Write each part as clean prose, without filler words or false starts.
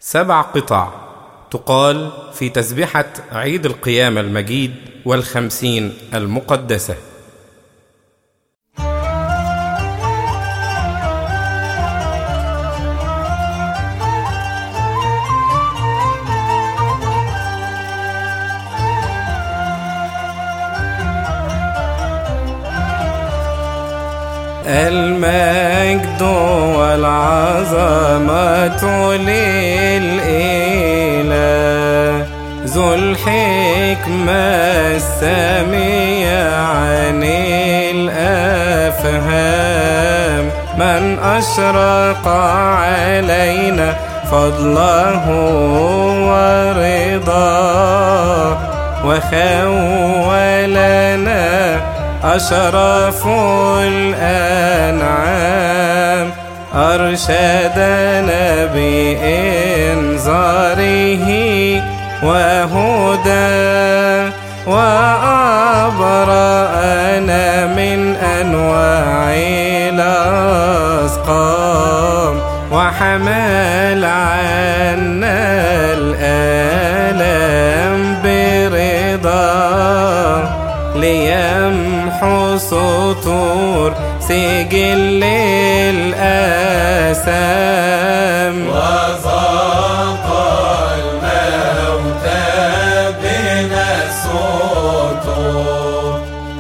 7 قطع تقال في تسبحة عيد القيامة المجيد وال50 المقدسة. المجد والعظمة للإله ذو الحكمة السامية عن الأفهام، من أشرق علينا فضله ورضاه وخولنا أشرف الأنعام، أرشدنا بإنذاره وهدى وأبرأنا من أنواع الأسقام، وحمل عنا الآلام برضاه ليمحو سطور سجل الآثام، وذاق الموت بنفسه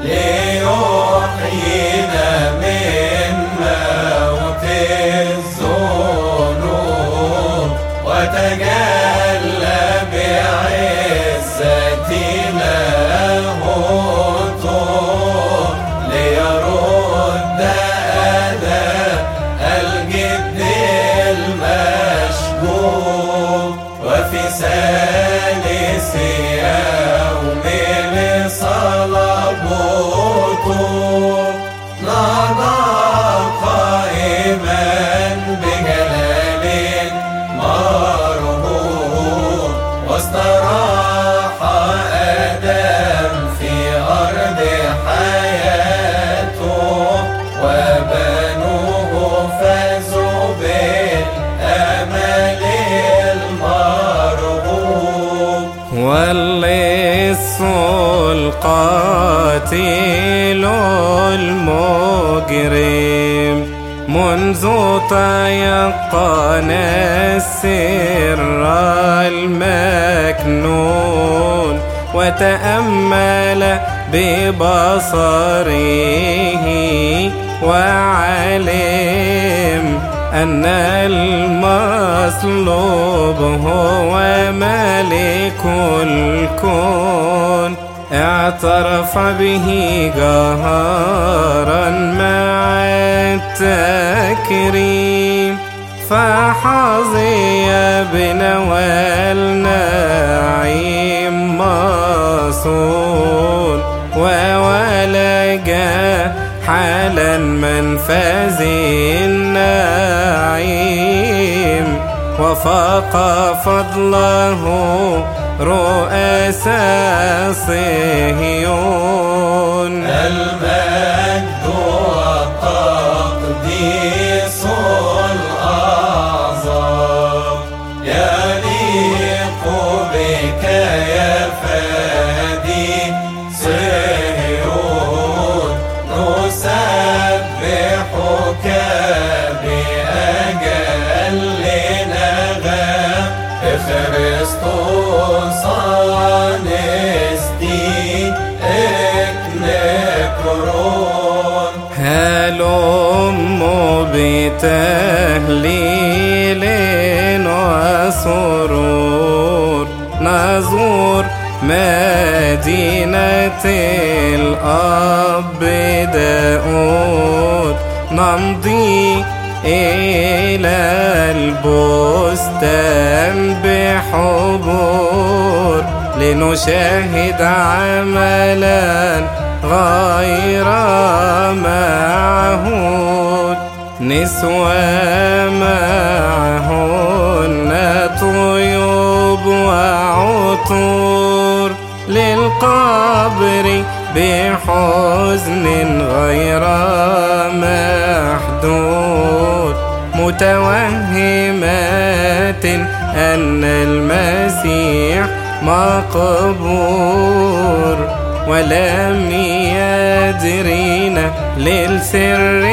ليحيينا من موت الذنوب، وتجلى بعزة لاهوته ليرد أداء الجد المشجوب، وفي ثالث يوم لصلبوته نضع قائما بجلال مرهوب، واستراح آدم في أرض حياته، وبنوه فازوا بالأمل المرغوب، واللص القاتل المجرم منذ تيقن السر المكنون، وتأمل ببصره وعلم أن المصلوب هو ملك الكون، اعترف به جهارا مع التكريم، فحظي بنوال نعيم مصون، وولج حالا منفذ النعيم، وفاق فضله رؤساء صهيون. المجد والتقديس الأعظم يليق بك يا فادي صهيون، نسبحك بأجل نغم بخريستوس أنستي اكنكرون. هلم بتهليل وسرور نزور مدينة الأب داود، نمضي إلى البستان بحبور لنشاهد عملا غير معهود، نسوى معهن طيوب وعطور للقبر بحزن غير محدود، متوهمات أن المسيح مقبور، ولم يدرين للسر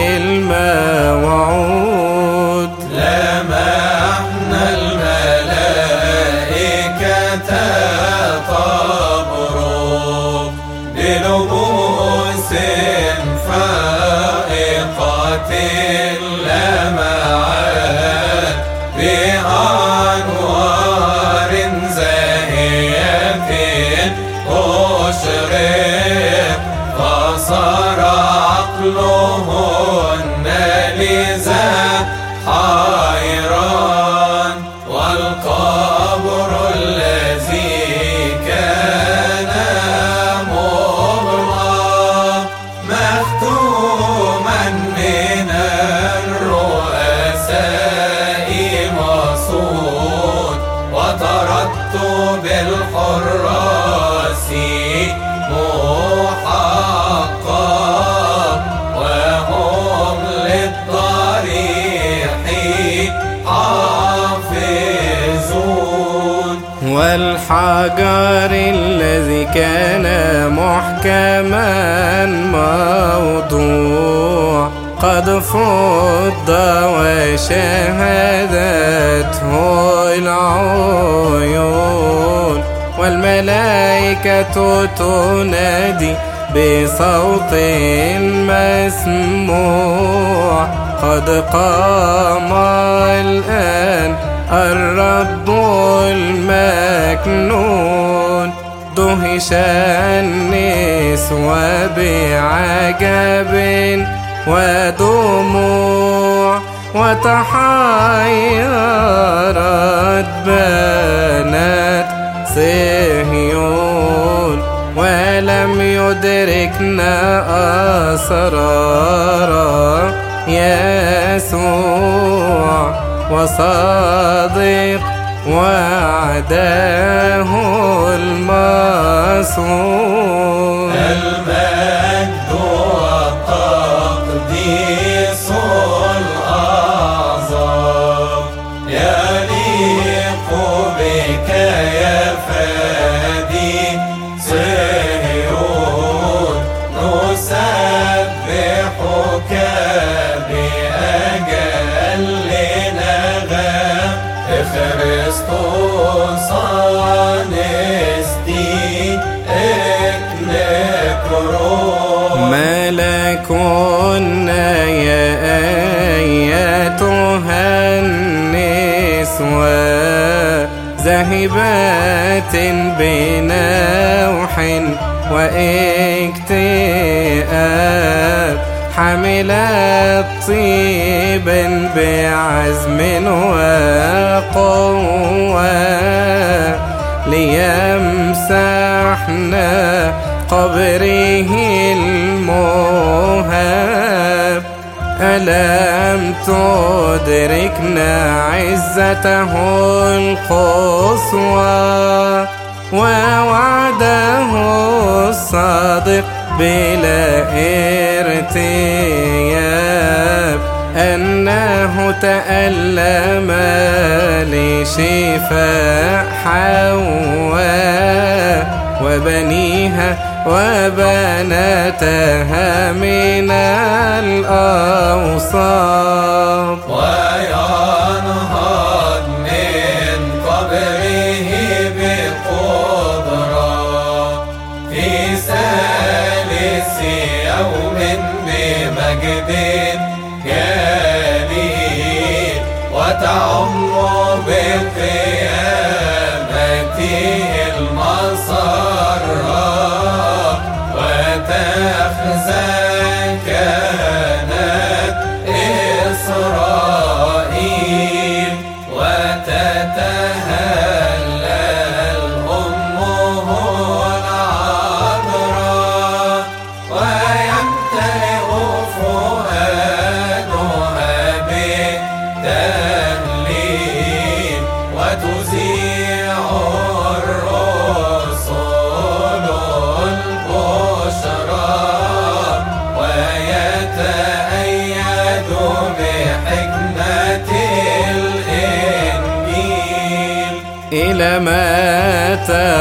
الموعود. لمحنا الملائكة تبرق بلبوس فائقة لمعت بأنوار زاهية تشرق، فصار عقلهن لذا حيران، والقبر الذي كان مغلق مختوما من الرؤساء مصون، وترتب الحراس محقق، وهم للضريح حافظون. والحجر الذي كان محكما موضوع قد فض وشاهدته العيون، والملائكة تنادي بصوت مسموع: قد قام الآن الرب المكنون. دهش النسوة بعجب ودموع، وتحيرت بنات صهيون، ولم يدركن أسرار يسوع، وصادق وعده المصون. المجد والتقديس الأعظم يليق بك يا فادي صهيون، نسبحك بأجل نغم كريستوس أنستي اكنكرون. ملكنا يا أيتها النسوة ذاهبات بنوح واكتئاب، حملت طيبا بعزم وقوة، ليمسحنا قبره المهاب. ألم تدركنا عزته القصوى، ووعده الصادق بلا ارتياب، أنه تألم لشفاء حواء وبنيها وبناتها من الأوصاب. وينهض من قبره بقدرة في ثالث يوم بمجد جليل، وتعم بقيامته المسرة، وتخزى كانت إسرائيل، وتتهلل أمه العذراء، ويمتلئ فؤادها بالتهليل، وتذيع الرسل البشرى، ويتأيد بحكمة إلى متى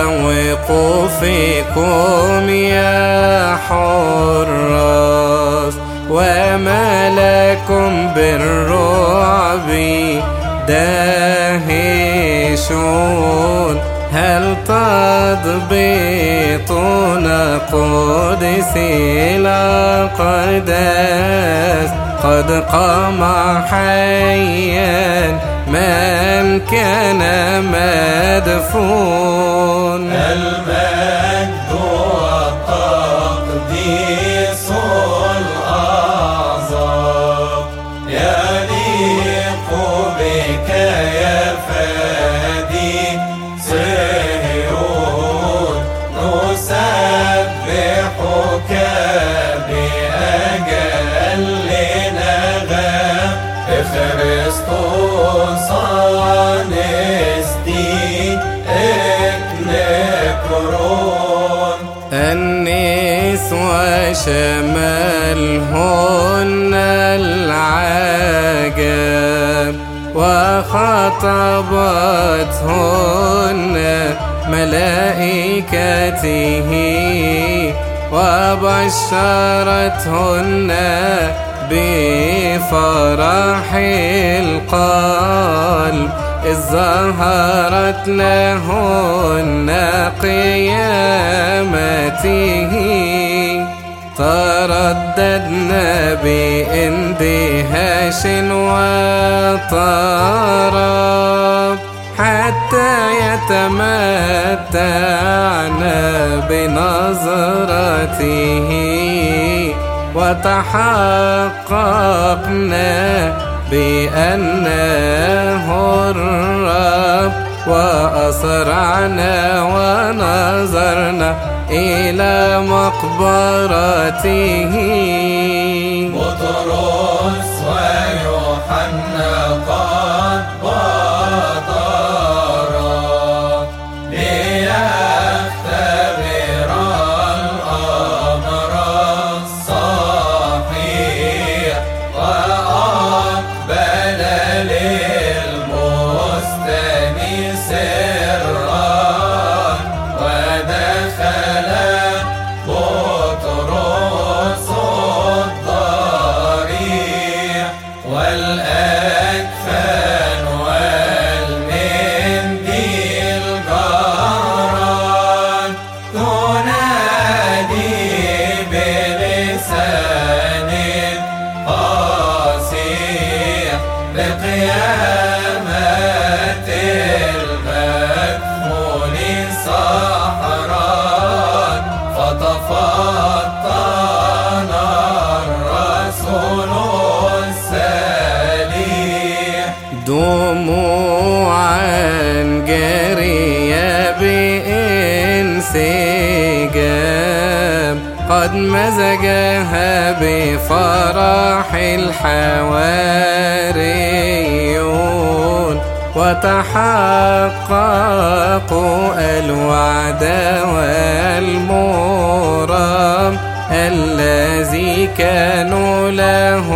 وقوفكم يا حراس؟ وما لكم بالرعب داهشون؟ هل تضبطون قدسي الأقداس؟ قد قام حيا من كان مدفون. المجد والتقديس الأعظم يليق بك يا فادي صهيون، نسبحك بأجل نغم كريستوس أنستي اكنكرون. النسوة شملهن العجب وخطبتهن ملائكته وبشرتهن بفرح القلب إذ ظهرت لهن قيامته. ترددن باندهاش وطرب حتى يتمتعن بنظرته، وتحققنا بأنه الرب، وأسرعنا ونظرنا إلى مقبرته. بطرس ويوحنا قد بادرا ليختبر الأمر الصحيح، وأقبل للبستان سرا، ودخل بطرس الضريح والأكفان والمنديل جران، تنادي بلسان فصيح بقيامة المكفون سحران، فتفطن الرسول السليح. دموعا جارية بانسجام قد مزجها بفرح الحواريون، وتحققوا الوعد والمرام الذي كانوا له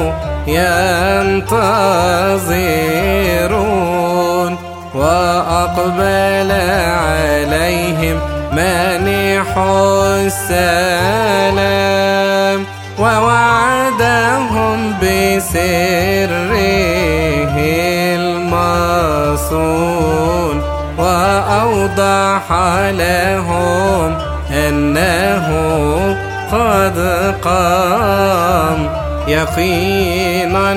ينتظرون. وأقبل عليهم مانح السلام، ووعدهم بسره المصون، وأوضح لهم أنه قد قام يقينا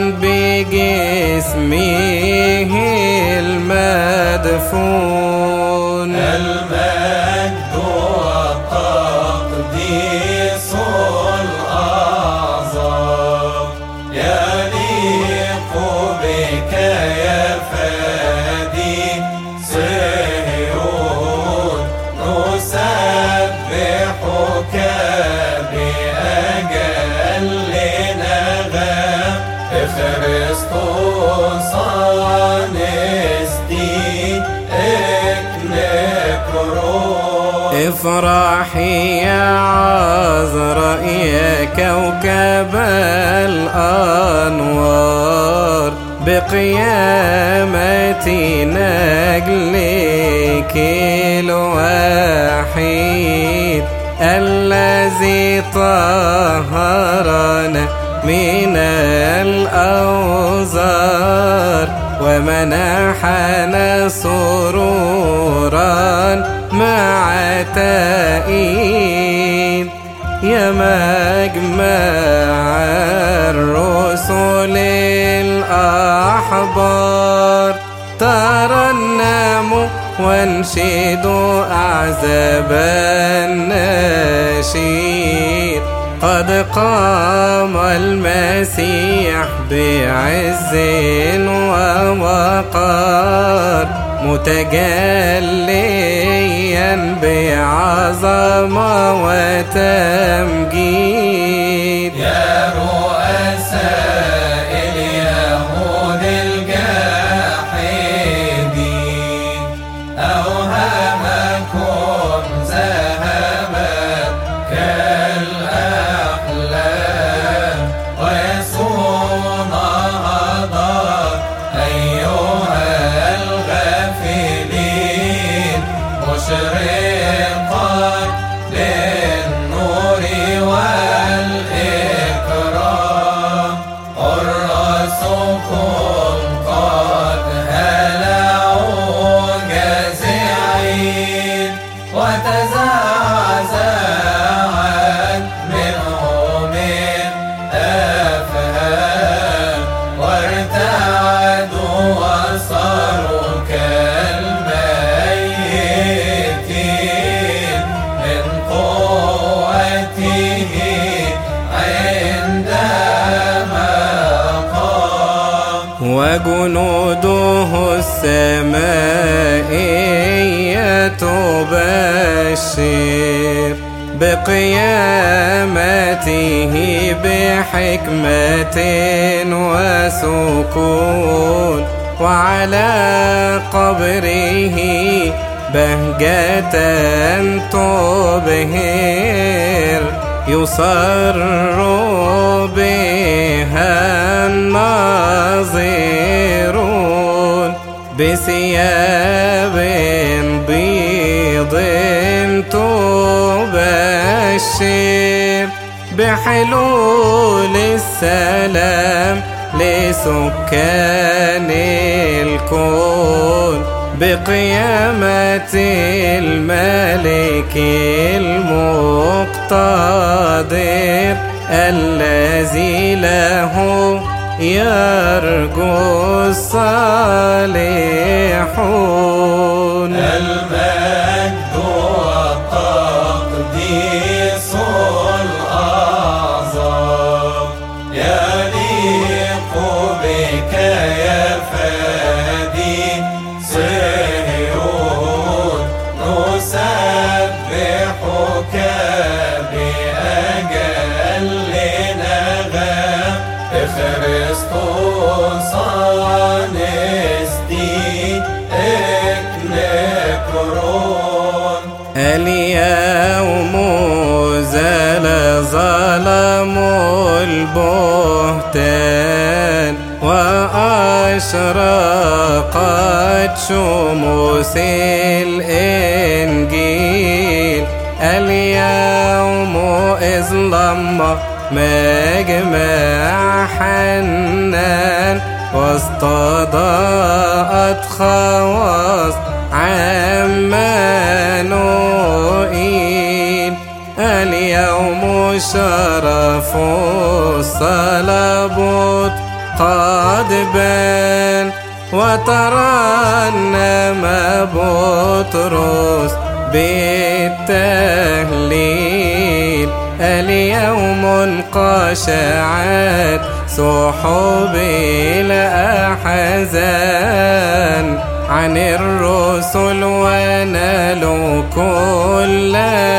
بجسمه المدفون. المجد والتقديس الأعظم يليق بك يا فادي صهيون، نسبحك بأجل نغم كريستوس أنستي اكنكرون. افرحي يا عذراء يا كوكب الأنوار بقيامة نجل الملك الوحيد الذي طهرنا من الأوزار ومنحنا سرورا مع تأييد. يا مجمع الرسل الأحبار ترنموا وانشدوا أعزب النشيد. قد قام المسيح بعز ووقار متجليا بعظمة وتمجيد. يا رؤساء اليهود الجاحدين أوهامكم ذهبت كالأحلام ويصونها دار أيها الغافلين مشرقا للنور والإكرام. حراسكم قد هلعوا جازعين وتزعزعت منهم الأفهام وارتعدوا وصاروا كالميتين من قوته عندما قام. وجنوده السمائية تبشر بقيامته بحكمة وسكون وعلى قبره بهجة تبهر يصر بها الناظرون بثياب بيض تبشر بحلول السلام لسكان الكون بقيامة الملك المقتدر الذي له يرجو الصالحون. المجد والتقديس الأعظم يليق بك يا فادي صهيون. نسبحك بأجل نغم بخريستوس أنستي اكنكرون. اليوم زال ظلم البهتان وأشرقت شموس الإنجيل. اليوم إذ لما مجمع حنان واستضاءت خواص عمانوئيل. اليوم شرف الصلبوت قد بان وترنم بطرس بالتهليل. اليوم انقشعت سحب الأحزان عن الرسل ونالوا كل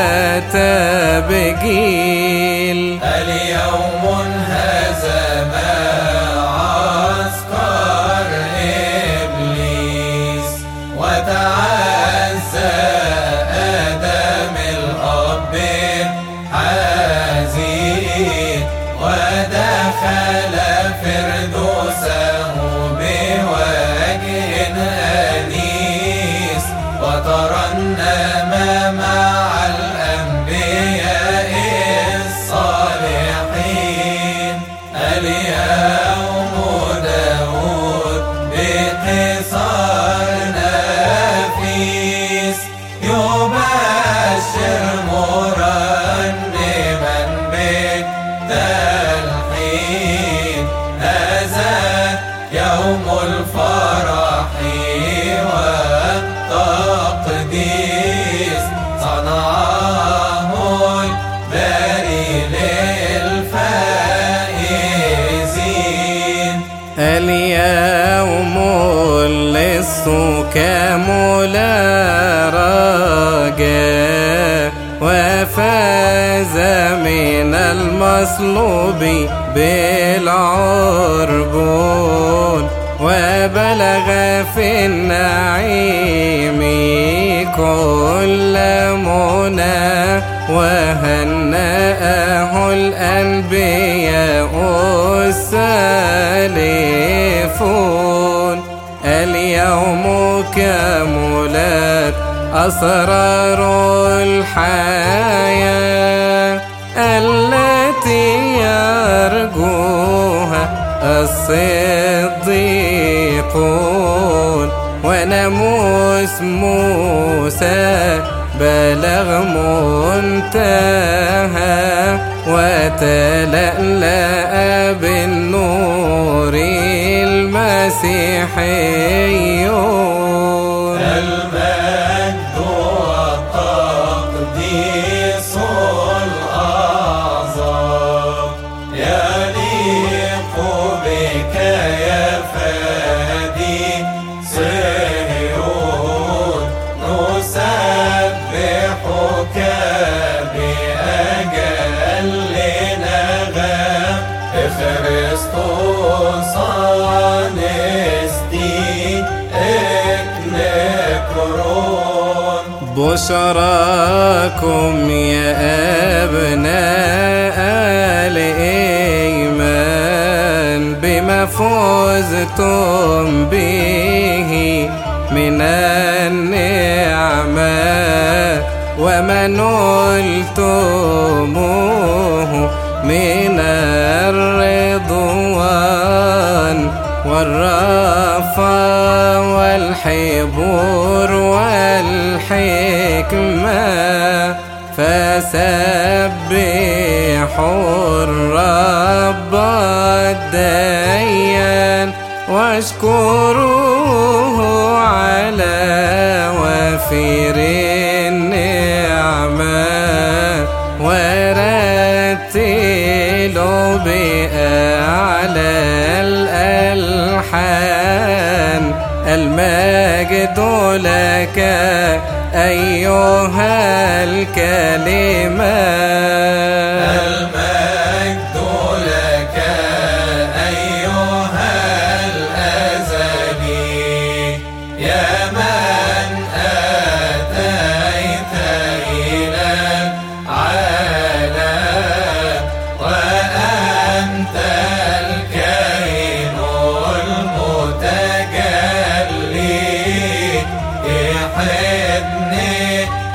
تبجيل. اليوم انهزم عسكر إبليس وتعزى آدم الأب حزين ودخل فردوسه بوجه أنيس وترى كمل رجاء وفاز من المصلوب بالعربون وبلغ في النعيم كل منى وهنأه الأنبياء السالفون اليوم كملت أسرار الحياة التي يرجوها الصديقون وناموس موسى بلغ منتهى وتلألأ بالنور المسيحيون المجد والتقديس الأعظم يليق بك يا فادي صهيون نسبحك بأجل نغم كريستوس أنستي اكنكرون بشراكم يا أبناء الإيمان بما فزتم به من النعمة وما نلتموه من الرضوان والرأفة والحبور والحكمة فسبحوا الرب الديان واشكروه على وفير النعمة ورتلوا بأعلى الألحان المجد لك أيها الكلمة المجد لك أيها الأزلي يا من أتيت إلى العالم وأنت الكائن المتجلي بحضن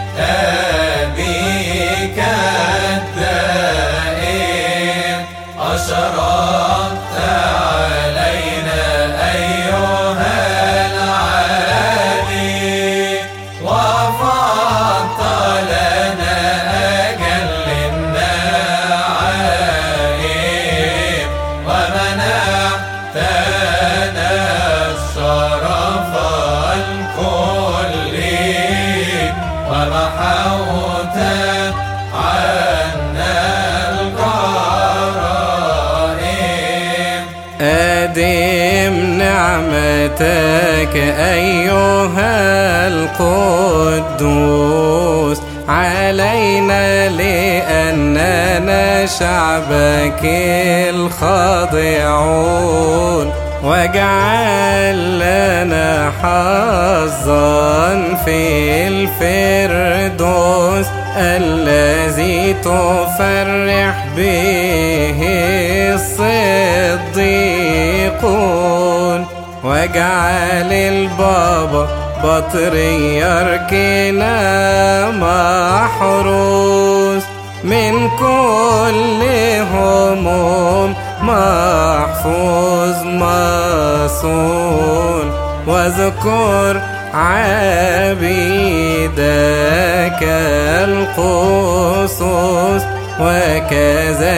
أبيك الدائم أشرقت علينا أيها العالي وفضت لنا أجل النعائم ومنحتنا الشرف الكلي ومحوت عنا الجرائم أدم نعمتك أيها القدوس علينا لأننا شعبك الخاضعون واجعل لنا حظا في الفردوس الذي تفرح به الصديقون واجعل البابا بطريركنا محروس من كل هموم محفوظ مصون واذكر عبيدك القصوص وكذا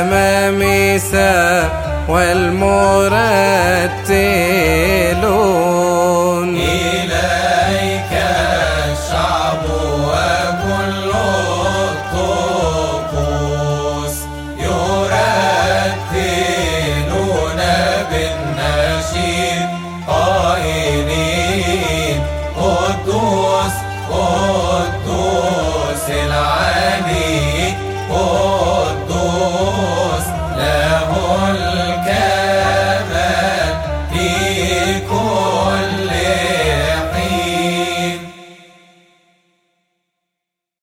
الشمامسة والمرتلون